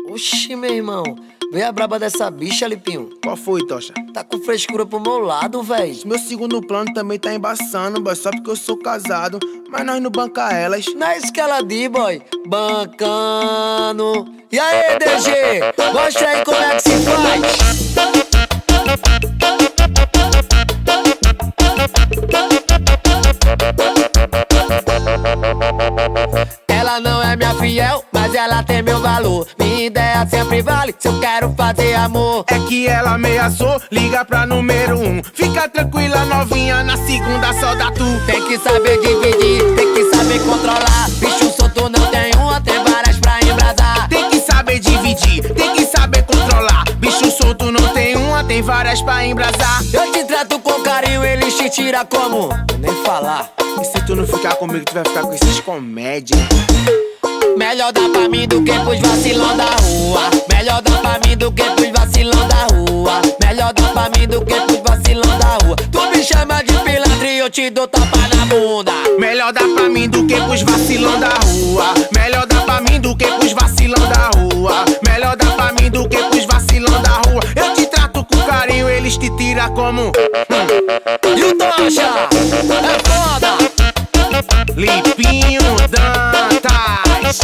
Oxi, meu irmão. Vê a braba dessa bicha, Lipinho. Qual foi, Tocha? Tá com frescura pro meu lado, véi. Meu segundo plano também tá embaçando, boy. Só porque eu sou casado, mas nós não banca elas. Na escala de boy, bancando. E aí, DG? Mostra aí como é que se faz. Ela não é minha fiel, mas ela tem meu valor. Minha ideia sempre vale se eu quero fazer amor. É que ela ameaçou, liga pra número 1. Fica tranquila, novinha, na segunda só dá tu. Tem que saber dividir, tem que saber controlar. Bicho solto não tem uma, tem várias pra embrasar. Tem que saber dividir, tem que saber controlar. Bicho solto não tem uma, tem várias pra embrasar. Eu te trato com carinho, eles te tiram como? Vou nem falar. E se tu não ficar comigo, tu vai ficar com esses comédia. Melhor dar pra mim do que pros vacilão da rua. Melhor dar pra mim do que pros vacilão da rua. Melhor dar pra mim do que pros vacilão da rua. Tu me chama de pilantra e eu te dou tapa na bunda. Melhor dar pra mim do que pros vacilão da rua. Melhor dar pra mim do que pros vacilão da rua. Melhor dar pra mim do que pros vacilão da rua. Eu te trato com carinho, eles te tiram como E o Tocha é foda. Lipinho Dantas.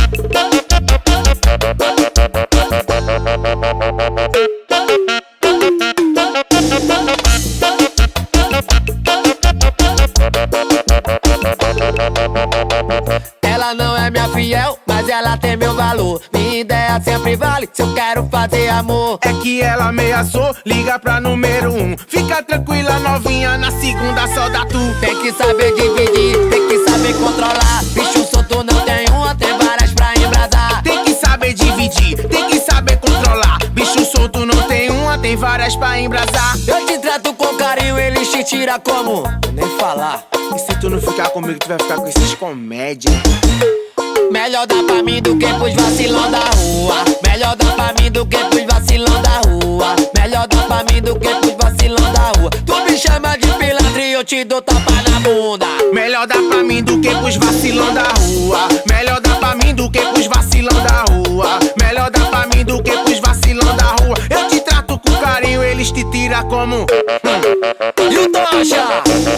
Ela não é minha fiel, mas ela tem meu valor. Minha ideia sempre vale se eu quero fazer amor. É que ela ameaçou, liga pra número 1. Fica tranquila, novinha, na segunda só dá tu. Tem que saber dividir, tem que saber controlar. Bicho solto não tem uma, tem várias pra embrasar. Tem que saber dividir, tem que saber controlar. Bicho solto não tem uma, tem várias pra embrasar. Eu te trato com carinho, eles te tiram como? Vou nem falar. E se tu não ficar comigo, tu vai ficar com esses comédia. Melhor dar pra mim do que pros vacilão da rua. Melhor dar pra mim do que pros vacilão da rua. Melhor dar pra mim do que pros vacilão da rua. Tu me chama de pilantra e eu te dou tapa na bunda. Melhor dar pra mim do que pros vacilão da rua. Melhor dar pra mim do que pros vacilão da rua. Melhor dar pra mim do que pros vacilão da rua. Eu te trato com carinho, eles te tiram como E o Tocha